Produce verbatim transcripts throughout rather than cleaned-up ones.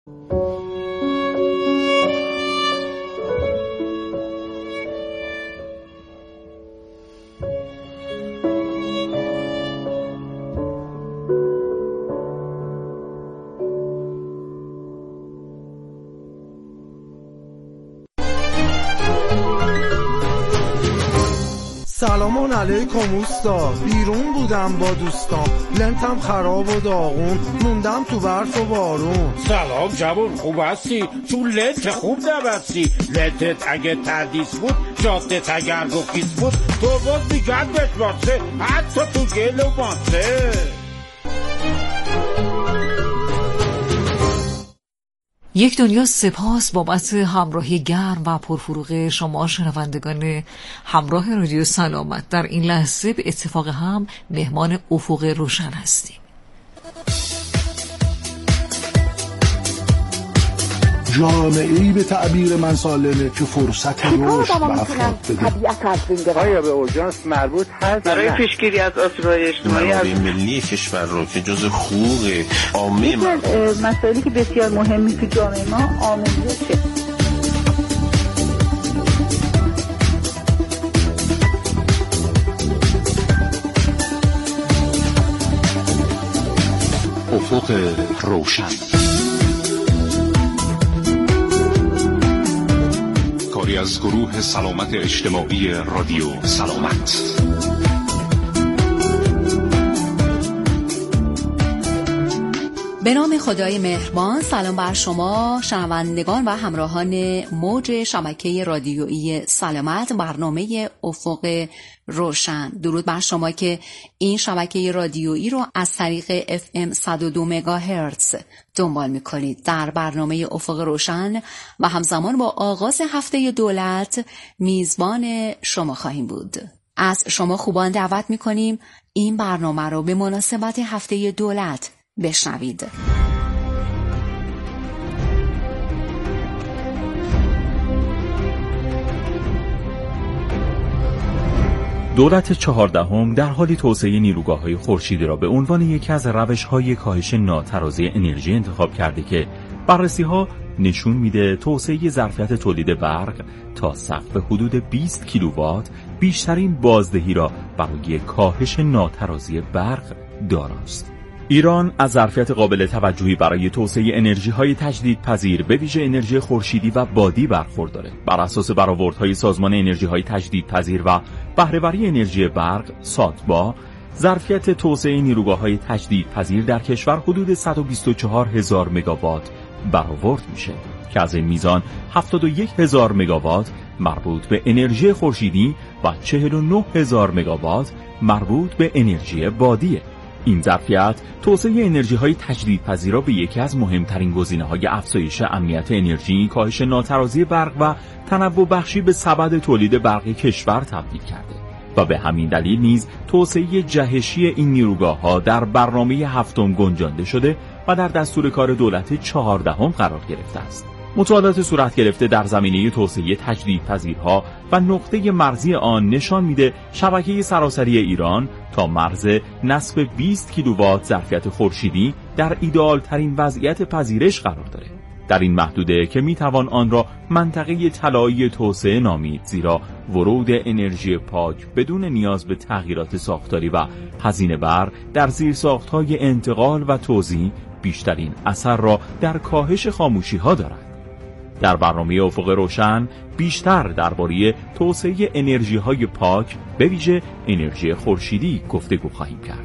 سلام علیکم اوستا، بیرون بودم با دوستام، لنتم خراب و داغون، موندم تو برف و بارون. سلام جوون، خوب هستی؟ تو لنت خوب نبستی. لنتت اگه تردیس بود، جادت اگر رخیص بود، تو باز میگرد بشمارسه، حتی تو گل و ماسه. یک دنیا سپاس بابت همراهی گرم و پرفروغ شما شنوندگان همراه رادیو سلامت. در این لحظه به اتفاق هم مهمان افق روشن هستیم. جامعه‌ای به تعبیر من سالمه که فرصت رشد به افراد بده. آیا به اورژانس مربوط هست برای پیشگیری از آسیب‌های اجتماعی؟ منابع ملی کشور رو که جزء حقوق عامه ما مسائلی که بسیار مهمی تو جامعه ما آموزشه. افق روشن، کاری از گروه سلامت اجتماعی رادیو سلامت. به نام خدای مهربان. سلام بر شما شنوندگان و همراهان موج شبکه رادیویی سلامت، برنامه افق روشن. درود بر شما که این شبکه رادیویی رو از طریق اف ام صد و دو مگاهرتز دنبال میکنید. در برنامه افق روشن و همزمان با آغاز هفته دولت میزبان شما خواهیم بود. از شما خوبان دعوت میکنیم این برنامه رو به مناسبت هفته دولت بشنوید. دولت چهاردهم در حالی توسعه نیروگاه‌های خورشیدی را به عنوان یکی از روش‌های کاهش ناترازی انرژی انتخاب کرده که بررسی‌ها نشون میده توسعه ظرفیت تولید برق تا سقف حدود بیست کیلووات بیشترین بازدهی را برای کاهش ناترازی برق داراست. ایران از ظرفیت قابل توجهی برای توسعه انرژی‌های تجدیدپذیر به ویژه انرژی خورشیدی و بادی برخورداره. بر اساس برآوردهای سازمان انرژی‌های تجدیدپذیر و بهره‌وری انرژی برق ساتبا، ظرفیت توسعه نیروگاه‌های تجدیدپذیر در کشور حدود صد و بیست و چهار هزار مگاوات برآورد میشه که از این میزان هفتاد و یک هزار مگاوات مربوط به انرژی خورشیدی و چهل و نه هزار مگاوات مربوط به انرژی بادیه. این ظرفیت توسعه انرژی‌های تجدیدپذیر را به یکی از مهمترین گزینه‌های افزایش امنیت انرژی، کاهش ناترازی برق و تنوع بخشی به سبد تولید برق کشور تبدیل کرده و به همین دلیل نیز توسعه جهشی این نیروگاه‌ها در برنامه هفتم گنجانده شده و در دستور کار دولت چهاردهم قرار گرفته است. مطالعات صورت گرفته در زمینه توسعه تجدیدپذیرها و نقطه مرزی آن نشان میده شبکه سراسری ایران تا مرز نصف بیست کیلووات ظرفیت خورشیدی در ایدئال ترین وضعیت پذیرش قرار داره. در این محدوده که میتوان آن را منطقه طلایی توسعه نامید، زیرا ورود انرژی پاک بدون نیاز به تغییرات ساختاری و هزینه بر در زیرساخت‌های انتقال و توزیع بیشترین اثر را در کاهش خاموشی‌ها دارد. در برنامه افق روشن بیشتر درباره توسعه انرژی‌های پاک به ویژه انرژی خورشیدی گفتگو خواهیم کرد.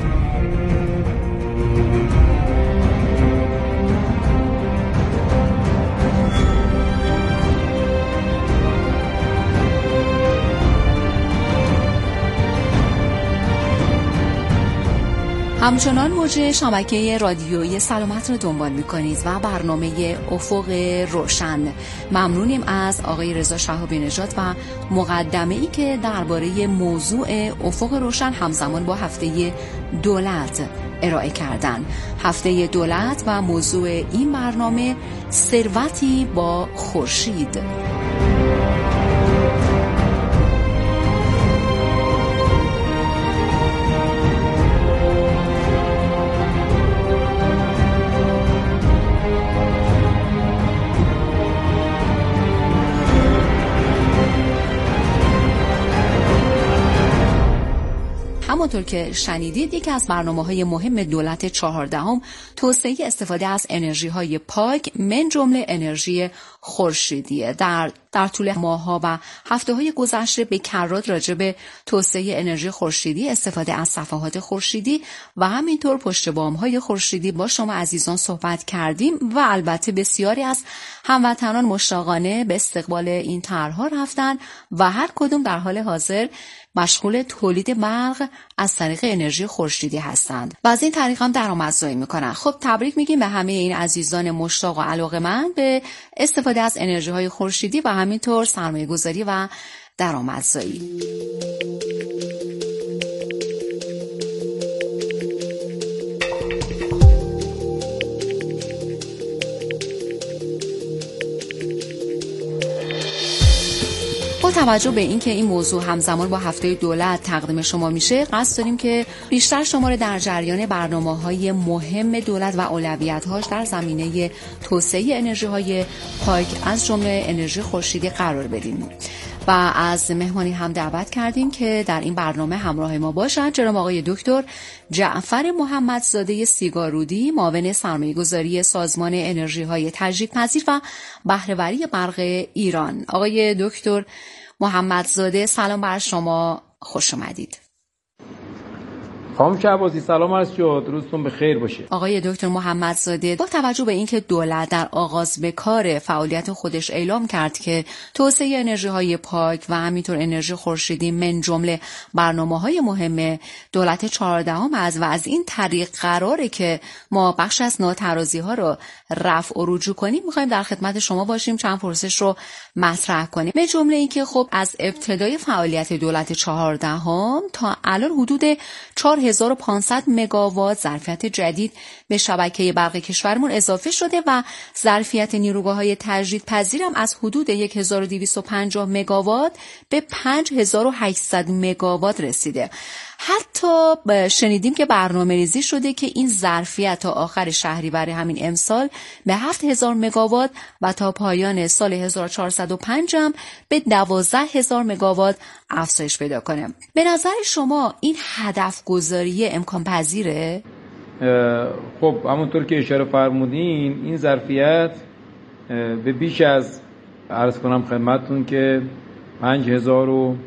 همچنان موج شبکه رادیویی سلامت رو دنبال میکنید و برنامه افق روشن. ممنونیم از آقای رضا شهابی نژاد و مقدمه‌ای که درباره موضوع افق روشن همزمان با هفته دولت ارائه کردن. هفته دولت و موضوع این برنامه ثروتی با خورشید. همونطور که شنیدید یکی از برنامه‌های مهم دولت چهاردهم توسعه استفاده از انرژی‌های پاک من جمله انرژی خورشیدیه. در در طول ماه‌ها و هفته‌های گذشته به کرات راجع به توسعه انرژی خورشیدی، استفاده از صفحات خورشیدی و همینطور پشت بام‌های خورشیدی با شما عزیزان صحبت کردیم و البته بسیاری از هموطنان مشتاقانه به استقبال این طرح‌ها رفتن و هر کدوم در حال حاضر مشغول تولید برق از طریق انرژی خورشیدی هستند و از این طریق هم درآمدزایی میکنن. خب تبریک میگیم به همه این عزیزان مشتاق و علاقه‌مند به استفاده از انرژی‌های خورشیدی و همینطور سرمایه‌گذاری و درآمدزایی. با توجه به اینکه این موضوع همزمان با هفته دولت تقدیم شما میشه، قصد داریم که بیشتر شما رو در جریان برنامه‌های مهم دولت و اولویت‌هاش در زمینه توسعه انرژی‌های پاک از جمله انرژی خورشیدی قرار بدیم و از مهمانی هم دعوت کردیم که در این برنامه همراه ما باشند. جناب آقای دکتر جعفر محمدزاده سیگارودی، معاون سرمایه‌گذاری سازمان انرژی‌های تجدیدپذیر و بهره‌وری برق ایران. آقای دکتر محمدزاده سلام بر شما، خوش آمدید. خانم شهبازی سلام عرض شد، روزتون بخیر باشه. آقای دکتر محمدزاده، با توجه به اینکه دولت در آغاز به کار فعالیت خودش اعلام کرد که توسعه انرژی‌های پاک و همینطور انرژی خورشیدی من جمله برنامه‌های مهم دولت چهاردهم است و از این طریق قراره که ما بخش از ناترازی‌ها رو رفع و رجوع کنیم، می‌خوایم در خدمت شما باشیم، چند پرسش رو مطرح کنیم. به جمله اینکه خب از ابتدای فعالیت دولت چهاردهم تا الان حدود چهار هزار و پانصد مگاوات ظرفیت جدید به شبکه برق کشورمون اضافه شده و ظرفیت نیروگاه‌های تجدیدپذیر هم از حدود هزار و دویست و پنجاه مگاوات به پنج هزار و هشتصد مگاوات رسیده. حتی شنیدیم که برنامه‌ریزی شده که این ظرفیت تا آخر شهریور همین امسال به هفت هزار مگاوات و تا پایان سال هزار و چهارصد و پنج هم به دوازده هزار مگاوات افزایش پیدا کنه. به نظر شما این هدف گذاری امکان پذیره؟ خب همونطور که اشاره فرمودین این ظرفیت به بیش از عرض کنم خدمتتون که پنج هزار و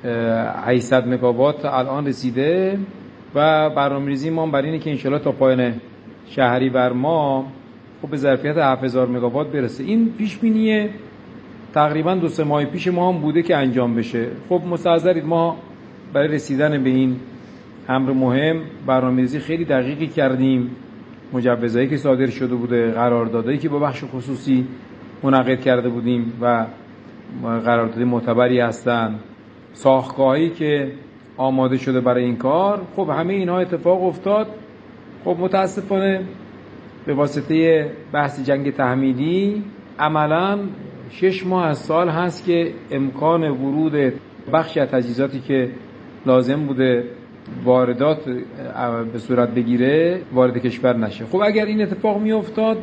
هشتصد مگاوات الان رسیده و برنامه‌ریزی ما بر اینه که انشالله تا پایان شهریور ما خب به ظرفیت هفت هزار مگاوات برسه. این پیش بینی تقریبا دو سه ماه پیش ما هم بوده که انجام بشه. خب مستحضرید ما برای رسیدن به این امر مهم برنامه‌ریزی خیلی دقیقی کردیم. مجوزایی که صادر شده بوده، قراردادایی که با بخش خصوصی منعقد کرده بودیم و قرارداد معتبری هستن، ساختگاهی که آماده شده برای این کار، خب همه اینها اتفاق افتاد. خب متاسفانه به واسطه بحث جنگ تحمیلی عملاً شش ماه از سال هست که امکان ورود بخشی از تجهیزاتی که لازم بوده واردات به صورت بگیره وارد کشور نشه. خب اگر این اتفاق می افتاد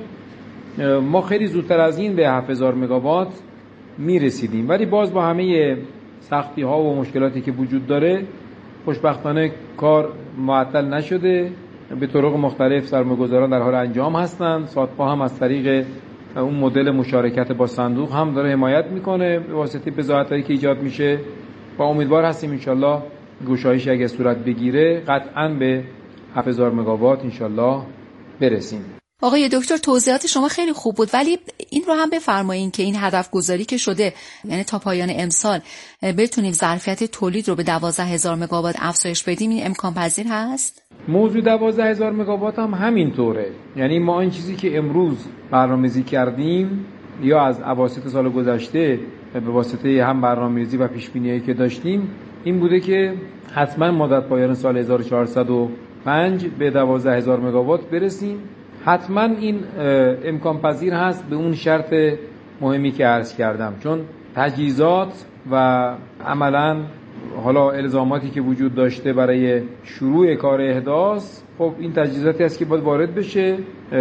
ما خیلی زودتر از این به هفت هزار مگاوات می رسیدیم، ولی باز با همه سختی ها و مشکلاتی که وجود داره خوشبختانه کار معطل نشده. به طرق مختلف سرمایه‌گذاران در حال انجام هستند. سادپا هم از طریق اون مدل مشارکت با صندوق هم داره حمایت میکنه به واسطه بضاعتایی که ایجاد میشه و امیدوار هستیم انشالله گشایش اگه صورت بگیره قطعاً به هفت هزار مگاوات انشالله برسیم. آقای دکتر توضیحات شما خیلی خوب بود، ولی این رو هم بفرمایید که این هدف گذاری که شده یعنی تا پایان امسال بتونیم ظرفیت تولید رو به دوازده هزار مگاوات افزایش بدیم، این امکان پذیر هست؟ موضوع دوازده هزار مگاوات هم همینطوره. یعنی ما این چیزی که امروز برنامه‌ریزی کردیم یا از اواسط سال گذشته به واسطه هم برنامه‌ریزی و پیش‌بینی‌هایی که داشتیم این بوده که حتما ما در پایان سال هزار و چهارصد و پنج به دوازده هزار مگاوات برسیم. حتما این امکان پذیر هست به اون شرط مهمی که عرض کردم، چون تجهیزات و عملاً حالا الزاماتی که وجود داشته برای شروع کار احداث، خب این تجهیزاتی است که باید وارد بشه.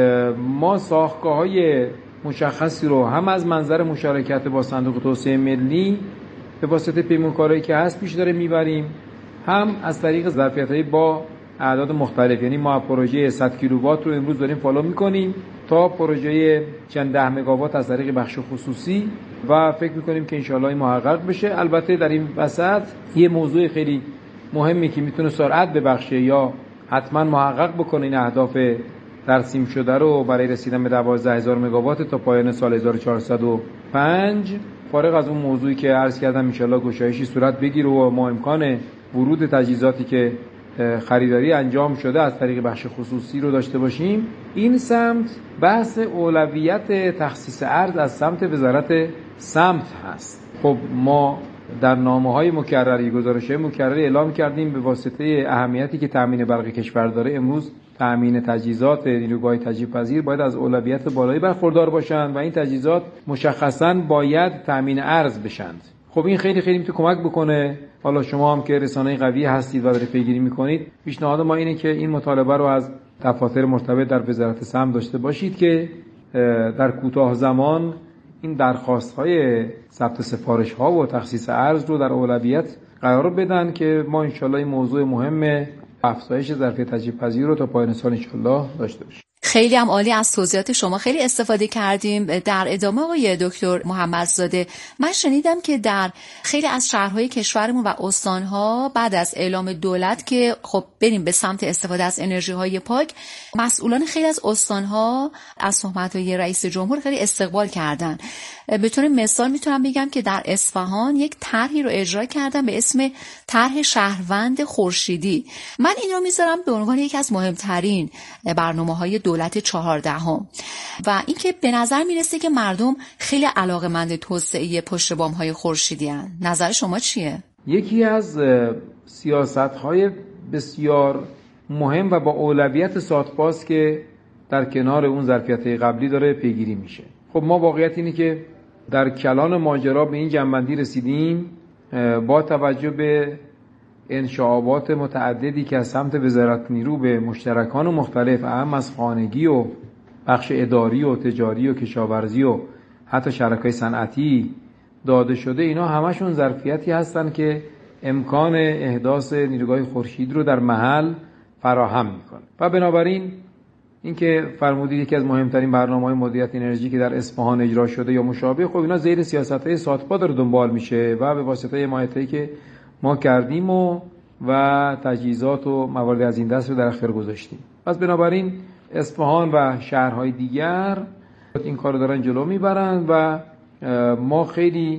ما ساختگاه‌های مشخصی رو هم از منظر مشارکت با صندوق توسعه ملی به واسطه پیمانکارایی که هست پیش داره میبریم، هم از طریق ظرفیت‌های با اعداد مختلف. یعنی ما پروژه صد کیلووات رو امروز داریم فالو می‌کنیم تا پروژه چند ده مگاوات از طریق بخش خصوصی و فکر می‌کنیم که انشالله این محقق بشه. البته در این وسط یه موضوع خیلی مهمی که میتونه سرعت ببخشه یا حتما محقق بکنه این اهداف ترسیم شده رو برای رسیدن به دوازده هزار مگاوات تا پایان سال هزار و چهارصد و پنج، فارغ از اون موضوعی که عرض کردم انشالله گشایشی صورت بگیره و ما امکان ورود تجهیزاتی که خریداری انجام شده از طریق بخش خصوصی رو داشته باشیم. این سمت بحث اولویت تخصیص ارز از سمت وزارت سمت هست. خب ما در نامه‌های مکرری، گزارش‌های مکرری اعلام کردیم به واسطه اهمیتی که تامین برق کشور داره، امروز تامین تجهیزات نیروگاه تجهیز پذیر باید از اولویت بالایی برخوردار باشند و این تجهیزات مشخصاً باید تامین ارز بشند. خب این خیلی خیلی میتونه کمک بکنه. حالا شما هم که رسانه قوی هستید و دارید پیگیری میکنید، پیشنهاد ما اینه که این مطالبه رو از دفاتر مرتبط در وزارت سمت داشته باشید که در کوتاه زمان این درخواست‌های ثبت سفارش‌ها و تخصیص ارز رو در اولویت قرار بدن که ما انشالله این موضوع مهم افزایش ظرفیت تجزیه پذیر رو تا پایان سال انشالله داشته باشیم. خیلی هم عالی از توضیحات شما، خیلی استفاده کردیم. در ادامه آقای دکتر محمدزاده، من شنیدم که در خیلی از شهرهای کشورمون و استانها بعد از اعلام دولت که خب بریم به سمت استفاده از انرژی‌های پاک، مسئولان خیلی از استانها از صحبت‌های رئیس جمهور خیلی استقبال کردن. به طور مثال میتونم بگم که در اصفهان یک طرحی رو اجرا کردن به اسم طرح شهروند خورشیدی. من این رو میذارم به عنوان یکی از مهمترین برنامه‌های دولت چهاردهم و اینکه به نظر میرسه که مردم خیلی علاقه‌مند توسعه پشت بام‌های خورشیدی هستند. نظر شما چیه؟ یکی از سیاست‌های بسیار مهم و با اولویت ساتپاس که در کنار اون ظرفیت‌های قبلی داره پیگیری میشه. خب ما واقعیت اینه که در کلان ماجرا به این جنبندی رسیدیم با توجه به انشعابات متعددی که از سمت وزارت نیرو به مشترکان مختلف، اهم از خانگی و بخش اداری و تجاری و کشاورزی و حتی شرکای صنعتی داده شده، اینا همشون ظرفیتی هستن که امکان احداث نیروگاه خورشید رو در محل فراهم میکنه و بنابراین اینکه فرمودید یکی از مهمترین برنامه‌های مدیریت انرژی که در اصفهان اجرا شده یا مشابه، خب اینا زیر سیاست‌های ساتپا داره دنبال میشه و به واسطه حمایتی که ما کردیم و و تجهیزات و موارد از این دست رو در اختیار گذاشتیم. پس بنابراین اصفهان و شهرهای دیگر این کارو دارن جلو میبرن و ما خیلی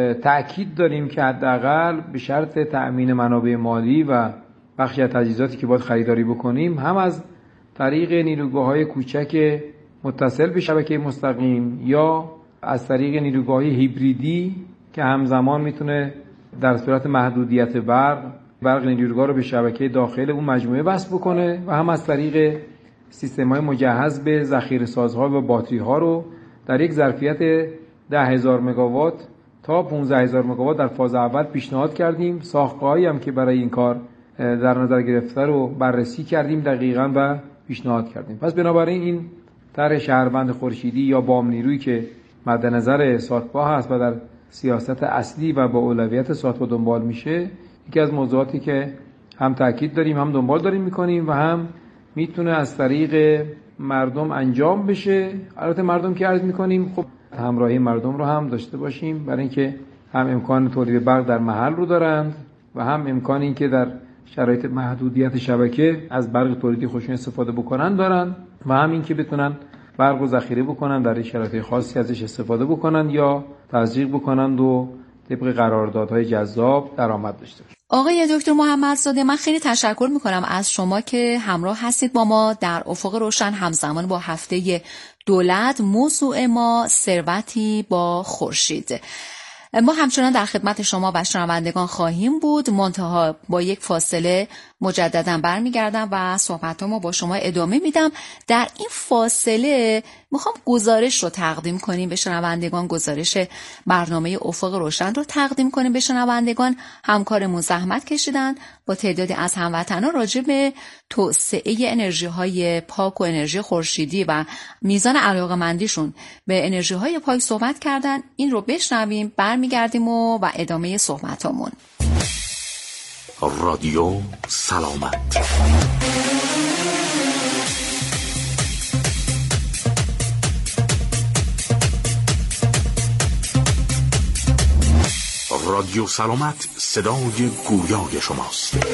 تأکید داریم که حداقل به شرط تأمین منابع مالی و بخشی از تجهیزاتی که باید خریداری بکنیم، هم از طریق نیروگاه‌های کوچک متصل به شبکه مستقیم یا از طریق نیروگاه‌های هیبریدی که همزمان میتونه در صورت محدودیت برق برق نیروگاه رو به شبکه داخل اون مجموعه وصل بکنه و هم از طریق سیستم‌های مجهز به ذخیره‌سازها و باتری‌ها رو در یک ظرفیت ده هزار مگاوات تا پانزده هزار مگاوات در فاز اول پیشنهاد کردیم. ساخته‌هایی هم که برای این کار در نظر گرفته رو بررسی کردیم دقیقاً و پیشنهاد کردیم. پس بنابراین این طرح شهروند خورشیدی یا بام نیرویی که مد نظر ساتپا هست و در سیاست اصلی و با اولویت ساتپا دنبال میشه، یکی از موضوعاتی که هم تاکید داریم هم دنبال داریم میکنیم و هم میتونه از طریق مردم انجام بشه. البته مردم که عرض میکنیم خب همراهی مردم رو هم داشته باشیم، برای اینکه هم امکان تولید برق در محل رو دارند و هم امکان این که در شرایط محدودیت شبکه از برق تولیدی خودشون استفاده بکنن دارن و هم این که بتونن برق رو ذخیره بکنن، در شرایط خاصی ازش استفاده بکنن یا تزریق بکنن و طبق قراردادهای جذاب درآمد داشته باشن. آقای دکتر محمدزاده، من خیلی تشکر میکنم از شما که همراه هستید با ما در افق روشن همزمان با هفته دولت. موضوع ما ثروتی با خورشید. ما همچنان در خدمت شما و شنوندگان خواهیم بود، منتها با یک فاصله مجددا برمیگردم و صحبتامو با شما ادامه میدم. در این فاصله میخوام گزارش رو تقدیم کنیم به شنوندگان، گزارش برنامه افق روشن رو تقدیم کنیم به شنوندگان. همکارمون زحمت کشیدن با تعدادی از هموطنان راجع به توسعه انرژی های پاک و انرژی خورشیدی و میزان علاقه‌مندیشون به انرژی های پاک صحبت کردن. این رو بشنویم، برمیگردیم و و ادامه صحبتامون. رادیو سلامت. رادیو سلامت، صدای گویای شماست.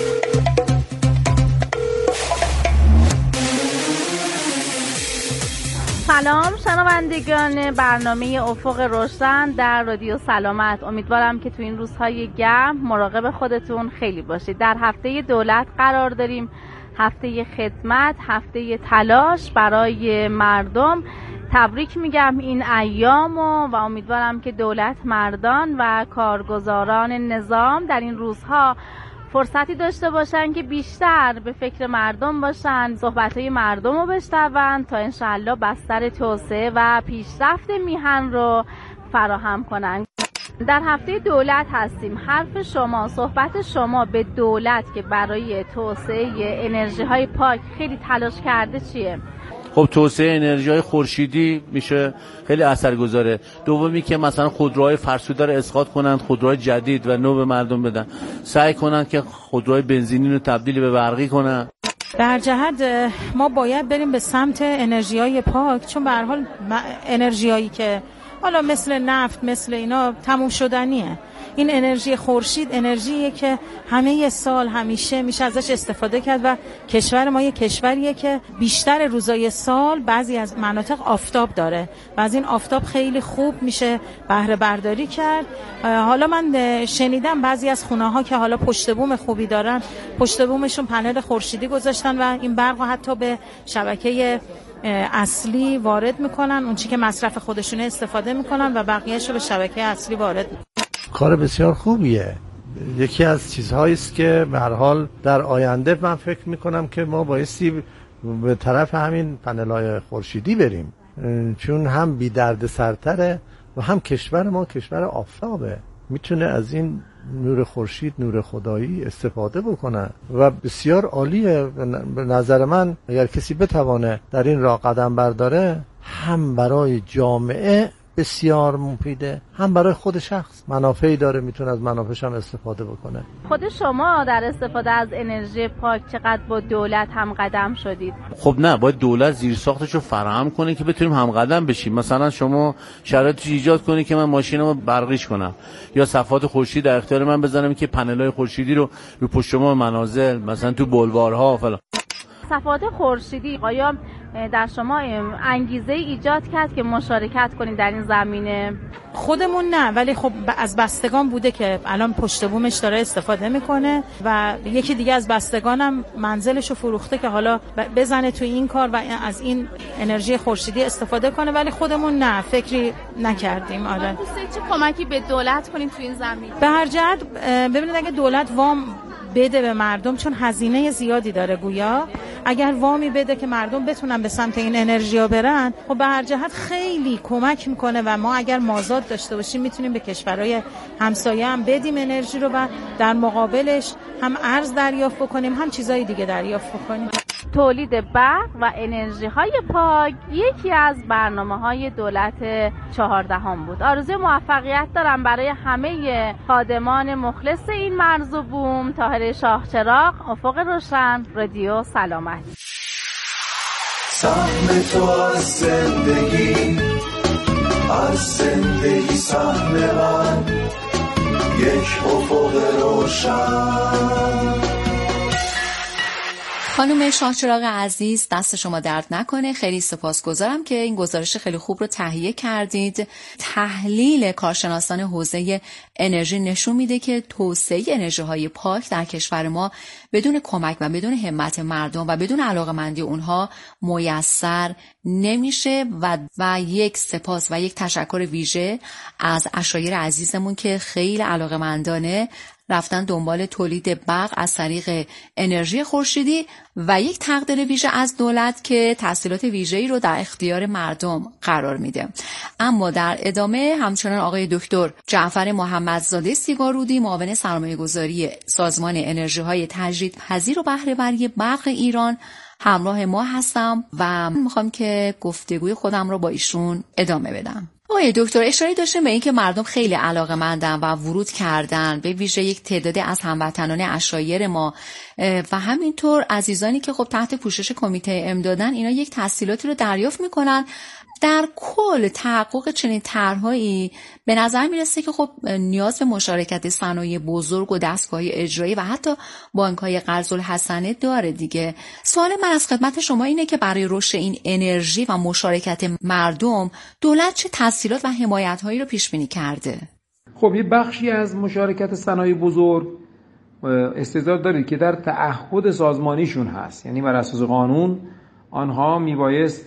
سلام شنوندگان برنامه افق روشن در رادیو سلامت. امیدوارم که تو این روزهای گرم مراقب خودتون خیلی باشید. در هفته دولت قرار داریم، هفته خدمت، هفته تلاش برای مردم. تبریک میگم این ایامو و امیدوارم که دولت مردان و کارگزاران نظام در این روزها فرصتی داشته باشن که بیشتر به فکر مردم باشن، صحبتهای مردم رو بشنون تا انشاءالله بستر توسعه و پیشرفت میهن رو فراهم کنن. در هفته دولت هستیم. حرف شما، صحبت شما به دولت که برای توسعه انرژی های پاک خیلی تلاش کرده چیه؟ خب توسعه انرژی های خورشیدی میشه خیلی اثرگذاره. دومی که مثلا خودروهای فرسوده رو اسقاط کنند، خودروهای جدید و نو به مردم بدن. سعی کنند که خودروهای بنزینی رو تبدیل به برقی کنن. در جهت ما باید بریم به سمت انرژی های پاک، چون به هر حال انرژی هایی که حالا مثل نفت مثل اینا تموم شدنیه. این انرژی خورشید انرژیه که همه سال همیشه میشه ازش استفاده کرد و کشور ما یه کشوریه که بیشتر روزای سال بعضی از مناطق آفتاب داره و از این آفتاب خیلی خوب میشه بهره برداری کرد. حالا من شنیدم بعضی از خونه‌ها که حالا پشت بوم خوبی دارن، پشت بومشون پنل خورشیدی گذاشتن و این برق حتی به شبکه اصلی وارد میکنن، اون چی که مصرف خودشونه استفاده میکنن و بقیه‌شو به شبکه اصلی وارد میکنن. کار بسیار خوبیه. یکی از چیزهایی است که به هر حال در آینده من فکر میکنم که ما بایستی به طرف همین پنل‌های خورشیدی بریم، چون هم بی درد سرتره و هم کشور ما کشور آفتابه، میتونه از این نور خورشید، نور خدایی استفاده بکنه و بسیار عالیه. به نظر من اگر کسی بتوانه در این راه قدم برداره، هم برای جامعه بسیار مفیده، هم برای خود شخص منافعی داره، میتونه از منافعش هم استفاده بکنه. خود شما در استفاده از انرژی پاک چقدر با دولت هم قدم شدید؟ خب نه، باید دولت زیرساختش رو فراهم کنه که بتونیم هم قدم بشیم. مثلا شما شرایطی ایجاد کنی که من ماشینمو برقیش کنم یا صفحات خورشید در اختیار من بزنم که پنل‌های خورشیدی رو رو پشت بوم منازل، مثلا تو بلوارها فلان. صفحات خورشیدی آیا در شما انگیزه ایجاد کرد که مشارکت کنید در این زمینه؟ خودمون نه، ولی خب از بستگان بوده که الان پشت بومش داره استفاده میکنه و یکی دیگه از بستگانم منزلشو فروخته که حالا بزنه تو این کار و از این انرژی خورشیدی استفاده کنه، ولی خودمون نه، فکری نکردیم. آره. چه کمکی به دولت کنیم تو این زمینه؟ به هر جهت ببینید اگه دولت وام بده به مردم، چون هزینه زیادی داره گویا، اگر وامی بده که مردم بتونن به سمت این انرژیا برن، خب به هر جهت خیلی کمک میکنه و ما اگر مازاد داشته باشیم میتونیم به کشورهای همسایه هم بدیم انرژی رو و در مقابلش هم ارز دریافت بکنیم، هم چیزای دیگه دریافت بکنیم. تولید برق و انرژی های پاک یکی از برنامه‌های دولت چهاردهم بود. آرزوی موفقیت دارم برای همه خادمان مخلص این مرز و بوم. طاهره شاهچراغ، افق روشن، رادیو سلامت. سهم تو از زندگی، از زندگی سهم من، یک افق روشن. خانم شاهچراغ عزیز، دست شما درد نکنه. خیلی سپاسگزارم که این گزارش خیلی خوب رو تهیه کردید. تحلیل کارشناسان حوزه انرژی نشون میده که توسعه انرژی‌های پاک در کشور ما بدون کمک و بدون همت مردم و بدون علاقه‌مندی اونها میسر نمیشه و و یک سپاس و یک تشکر ویژه از عشایر عزیزمون که خیلی علاقه‌مندانه رفتن دنبال تولید برق از طریق انرژی خورشیدی و یک تقدیر ویژه از دولت که تسهیلات ویژه‌ای رو در اختیار مردم قرار میده. اما در ادامه همچنان آقای دکتر جعفر محمدزاده سیگارودی، معاون سرمایه‌گذاری سازمان انرژی‌های تجدیدپذیر و بهره‌وری برق ایران همراه ما هستم و میخوام که گفتگوی خودم رو با ایشون ادامه بدم. آقای دکتر اشاره داشتیم به این که مردم خیلی علاقه‌مندن و ورود کردن، به ویژه یک تعدادی از هموطنان عشایر ما و همینطور عزیزانی که خب تحت پوشش کمیته امدادن، اینا یک تسهیلاتی رو دریافت میکنن. در کل تحقق چنین طرح‌هایی به نظر میرسه که خب نیاز به مشارکت صنایع بزرگ و دستگاه‌های اجرایی و حتی بانک‌های قرض الحسنه داره دیگه. سوال من از خدمت شما اینه که برای رشد این انرژی و مشارکت مردم دولت چه تسهیلات و حمایت‌هایی رو پیش بینی کرده؟ خب یه بخشی از مشارکت صنایع بزرگ استعداد داره که در تعهد سازمانیشون هست، یعنی بر اساس قانون آنها میبایست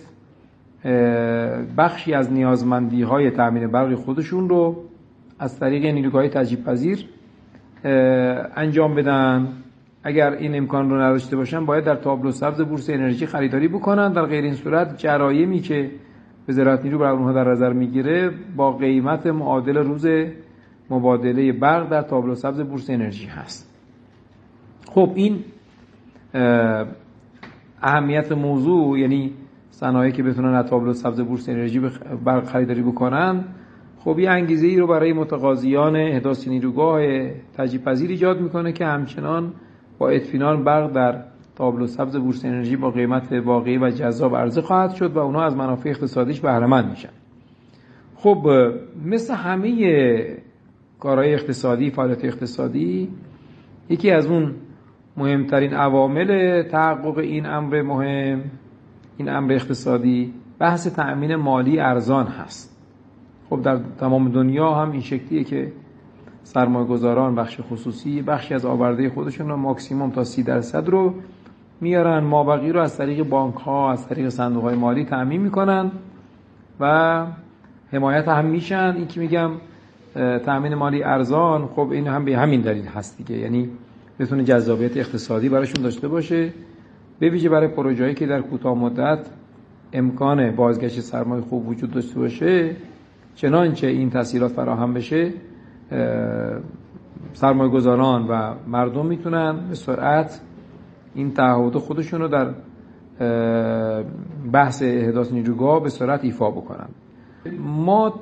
بخشی از نیازمندی‌های تأمین برق خودشون رو از طریق نیروگاه‌های تجدید پذیر انجام بدن. اگر این امکان رو نداشته باشن باید در تابلو سبز بورس انرژی خریداری بکنن. در غیر این صورت جرایمی که وزارت نیرو برای اونها در نظر میگیره با قیمت معادل روز مبادله برق در تابلو سبز بورس انرژی هست. خب این اهمیت موضوع، یعنی صنایعی که بتونن از تابلو سبز بورس انرژی برق خریداری بکنن، خب یه انگیزه ای رو برای متقاضیان احداث نیروگاه تجدید پذیر ایجاد میکنه که همچنان با اطمینان برق در تابلو سبز بورس انرژی با قیمت واقعی و جذاب عرضه خواهد شد و اونها از منافع اقتصادیش بهره مند میشن. خب مثل همه کارهای اقتصادی، فعالیت اقتصادی، یکی از اون مهمترین عوامل تحقق این امر مهم، این امر اقتصادی، بحث تأمین مالی ارزان هست. خب در تمام دنیا هم این شکلیه که سرمایه‌گذاران بخش خصوصی بخشی از آورده خودشون رو ماکسیموم تا سی درصد رو میارن، مابقی رو از طریق بانک ها، از طریق صندوق های مالی تأمین میکنن و حمایت هم میشن. این که میگم تأمین مالی ارزان، خب این هم به همین دلیل هست دیگه، یعنی بتونه جذابیت اقتصادی براشون داشته باشه، به ویژه برای پروژه‌ای که در کوتاه مدت امکان بازگشت سرمایه خوب وجود داشته باشه. چنانچه این تسهیلات فراهم بشه، سرمایه‌گذاران و مردم میتونن به سرعت این تعهد خودشون رو در بحث احداث نیروگاه به سرعت ایفا بکنن. ما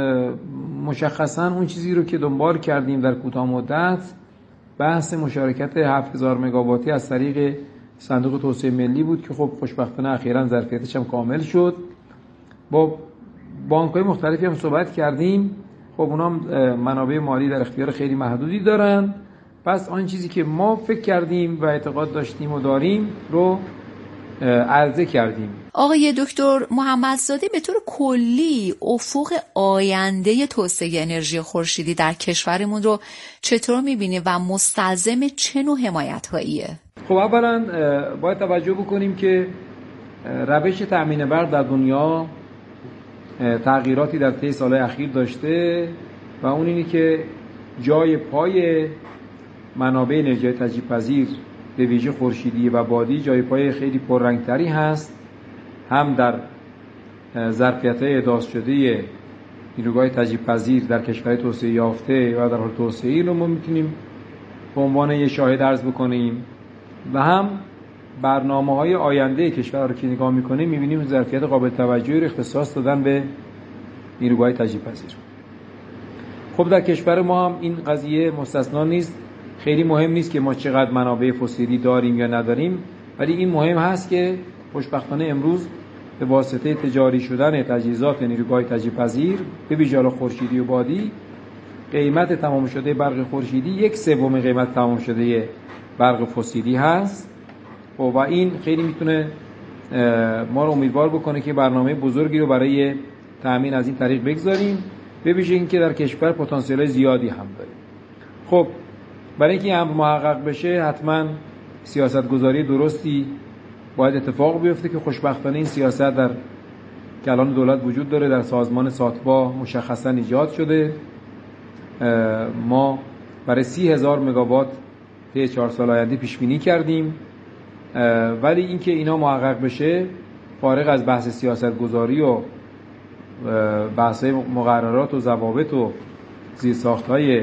مشخصا اون چیزی رو که دنبال کردیم در کوتاه مدت، بحث مشارکت هفت هزار مگاواتی از طریق صندوق توسعه ملی بود که خب خوشبختانه اخیراً ظرفیتش هم کامل شد. با بانک‌های مختلفی هم صحبت کردیم، خب اونا منابع مالی در اختیار خیلی محدودی دارن. پس آن چیزی که ما فکر کردیم و اعتقاد داشتیم و داریم رو عرضه کردیم. آقای دکتر محمدزاده، به طور کلی افق آینده توسعه انرژی خورشیدی در کشورمون رو چطور می‌بینی و مستلزم چه نوع حمایت‌هاییه؟ خب اولا باید توجه بکنیم که روش تأمین برق در دنیا تغییراتی در طی سالهای اخیر داشته و اون اینی که جای پای منابع انرژی تجدیدپذیر به ویژه خورشیدی و بادی جای پای خیلی پررنگتری هست، هم در ظرفیت‌های احداث شده نیروگاه تجدیدپذیر در کشورهای توسعه یافته و در حال توسعه رو ما میتونیم به عنوان یه شاهد عرض بکنیم، و هم برنامه‌های آینده کشور رو که نگاه می‌کنیم می‌بینیم ظرفیت قابل توجهی رو اختصاص دادن به نیروگاه تجدیدپذیر. خب در کشور ما هم این قضیه مستثنا نیست. خیلی مهم نیست که ما چقدر منابع فسیلی داریم یا نداریم، ولی این مهم هست که خوشبختانه امروز به واسطه تجاری شدن تجهیزات نیروگاه تجدیدپذیر به ویژه خورشیدی و بادی، قیمت تمام شده برق خورشیدی یک سوم قیمت تمام شده برق فسیلی هست. و این خیلی میتونه ما رو امیدوار بکنه که برنامه بزرگی رو برای تأمین از این طریق بگذاریم، به ویژه اینکه در کشور پتانسیل زیادی هم داریم. خب برای اینکه این امر محقق بشه حتما سیاست گذاری درستی باید اتفاق بیفته که خوشبختانه این سیاست در کلان دولت وجود داره، در سازمان ساتبا مشخصا ایجاد شده. ما برای سی هزار مگاوات طی چهار سال آینده پیش بینی کردیم، ولی اینکه اینا محقق بشه فارغ از بحث سیاست گذاری و بحث مقررات و ضوابط و زیرساخت‌های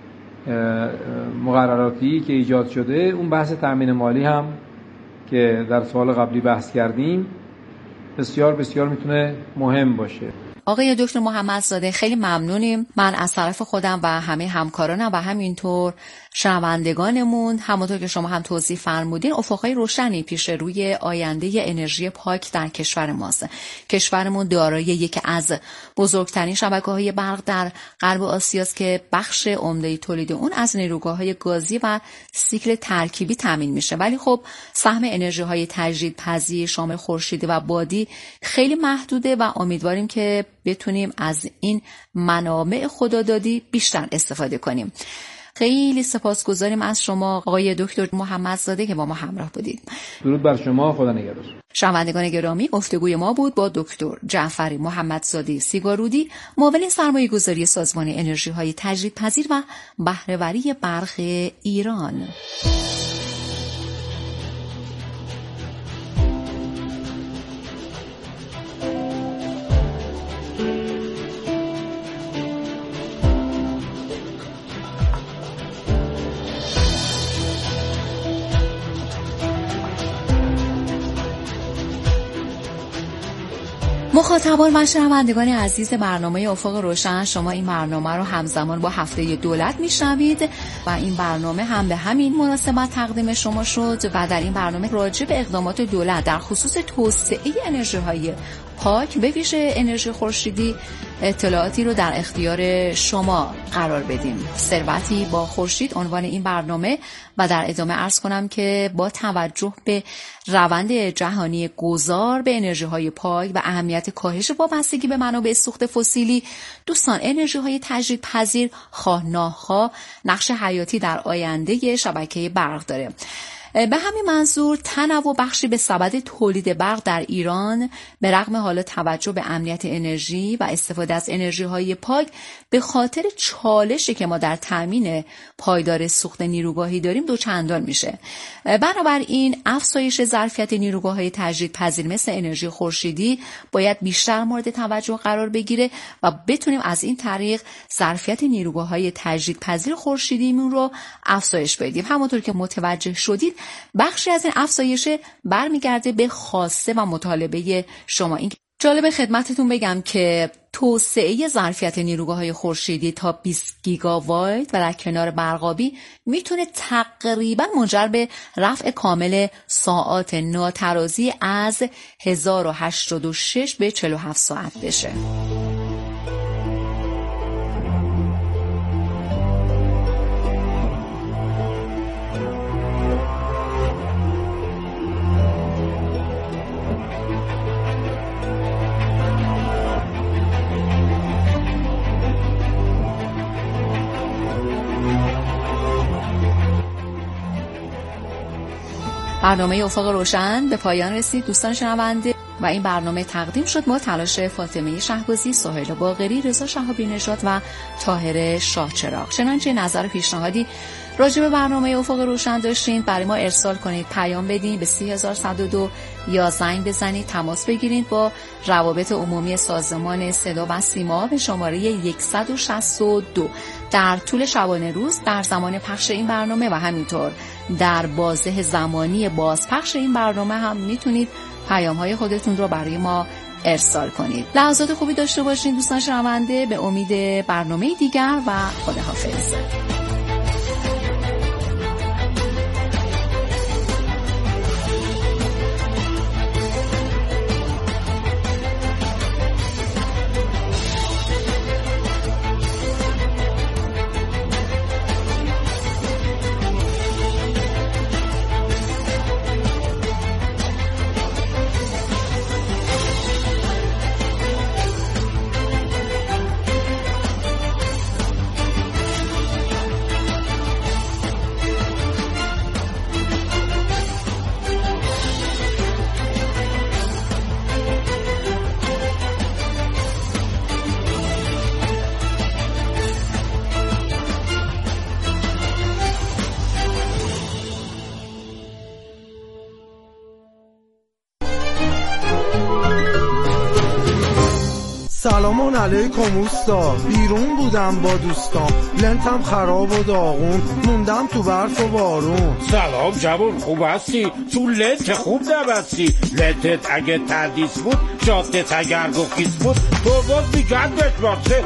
مقرراتی که ایجاد شده، اون بحث تأمین مالی هم که در سوال قبلی بحث کردیم بسیار بسیار میتونه مهم باشه. آقای دکتر محمدزاده خیلی ممنونیم. من از طرف خودم و همه همکارانم و همینطور شنوندگانمون همونطور که شما هم توضیح فرمودین افقهای روشنی پیش روی آینده انرژی پاک در کشور ماست. کشورمون دارای یکی از بزرگترین شبکه‌های برق در غرب آسیاست که بخش عمده تولید اون از نیروگاه‌های گازی و سیکل ترکیبی تامین میشه، ولی خب سهم انرژی‌های تجدیدپذیر شامل خورشیدی و بادی خیلی محدوده و امیدواریم که بتونیم از این منابع خدادادی بیشتر استفاده کنیم. خیلی سپاسگزاریم از شما آقای دکتر محمدزاده که با ما همراه بودید. درود بر شما، خدا نگهدار. شنوندگان گرامی، گفتگوی ما بود با دکتر جعفری محمدزاده سیگارودی، معاون سرمایه‌گذاری سازمان انرژی‌های تجدیدپذیر و بهره‌وری برق ایران. مخاطبان و شنوندگان عزیز برنامه افق روشن، شما این برنامه رو همزمان با هفته دولت میشنوید و این برنامه هم به همین مناسبت تقدیم شما شد و در این برنامه راجع به اقدامات دولت در خصوص توسعه انرژی‌های پاک به ویژه انرژی خورشیدی اطلاعاتی رو در اختیار شما قرار بدیم. ثروتی با خورشید عنوان این برنامه و در ادامه عرض کنم که با توجه به روند جهانی گذار به انرژی‌های پاک و اهمیت کاهش وابستگی به منابع سوخت فسیلی، دوستان انرژی‌های تجدیدپذیر خواه ناخواه نقش حیاتی در آینده شبکه برق داره. به همین منظور تنوع بخشی به سبد تولید برق در ایران به رغم حالا توجه به امنیت انرژی و استفاده از انرژی‌های پاک به خاطر چالشی که ما در تامین پایدار سوخت نیروگاهی داریم دوچندان میشه. بنابراین افزایش ظرفیت نیروگاه‌های تجدیدپذیر مثل انرژی خورشیدی باید بیشتر مورد توجه قرار بگیره و بتونیم از این طریق ظرفیت نیروگاه‌های تجدیدپذیر خورشیدیمون رو افزایش بدیم. همونطور که متوجه شدید بخشی از این افزایش برمیگرده به خواسته و مطالبه شما. این جالب خدمتتون بگم که توسعه ظرفیت نیروگاه‌های خورشیدی تا بیست گیگاوات و در کنار برقابی میتونه تقریبا منجر به رفع کامل ساعات ناترازی از هزار و هشتاد و شش به چهل و هفت ساعت بشه. برنامه افق روشن به پایان رسید دوستان شنونده و این برنامه تقدیم شد با تلاش فاطمه شهبازی، سهیل باقری، رضا شهابی نژاد و طاهر شاهچراغ. چنانچه نظر پیشنهادی راجع به برنامه افق روشن داشتین برای ما ارسال کنید، پیام بدین به سی هزار و صد و دو یا زنگ بزنید، تماس بگیرید با روابط عمومی سازمان صدا و سیما به شماره صد و شصت و دو در طول شبانه روز در زمان پخش این برنامه و همینطور در بازه زمانی بازپخش این برنامه هم میتونید پیام‌های خودتون رو برای ما ارسال کنید. لحظات خوبی داشته باشین دوستان شنونده، به امید برنامه دیگر و خداحافظ. سلامان علیکم اوستا، بیرون بودم با دوستام، لنتم خراب و داغون، موندم تو برف و بارون. سلام جوون، خوب هستی؟ تو لنت خوب نبستی؟ لنتت اگه تردیس بود، جادت اگر گفیس بود، تو باز میگن بشمارسه